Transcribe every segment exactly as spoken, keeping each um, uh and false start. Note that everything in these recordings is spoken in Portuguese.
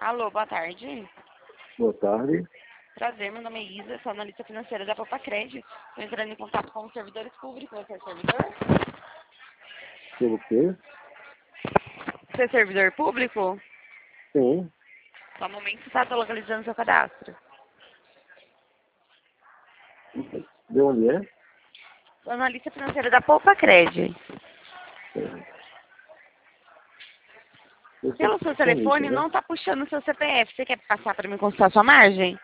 Alô, boa tarde. Boa tarde. Prazer, meu nome é Isa, sou analista financeira da Popacred. Estou entrando em contato com os servidores públicos. Você é servidor? Pelo quê? Você é servidor público? Sim. No momento está localizando seu cadastro. De onde é? Sou analista financeira da Popacred. Sim. Eu sou Pelo seu acionista, telefone né? não está puxando o seu C P F. Você quer passar para mim consultar sua margem?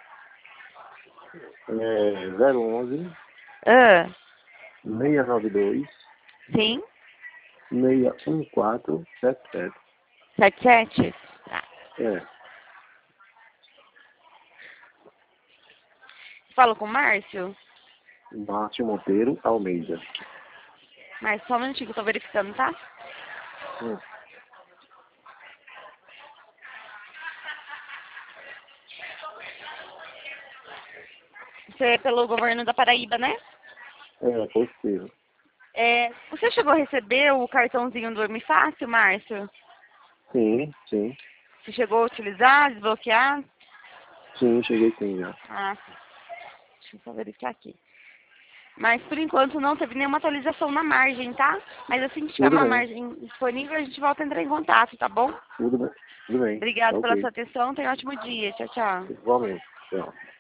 É zero onze, Ah, seiscentos e noventa e dois, sim? seiscentos e quatorze, setenta e sete. sete sete? Tá. É. Falo com o Márcio? Márcio Monteiro Almeida. Márcio, só um minutinho que eu estou verificando, tá? Hum. Você é pelo governo da Paraíba, né? É, possível. É, você chegou a receber o cartãozinho do Dorme Fácil, Márcio? Sim, sim. Você chegou a utilizar, desbloquear? Sim, cheguei sim já. Ah, sim. Deixa eu só verificar aqui. Mas por enquanto não teve nenhuma atualização na margem, tá? Mas assim que tiver Tudo uma bem. margem disponível, a gente volta a entrar em contato, tá bom? Tudo bem. Tudo bem. Tá Obrigada pela ok. sua atenção, tenha um ótimo dia. Tchau, tchau. Igualmente. Tchau.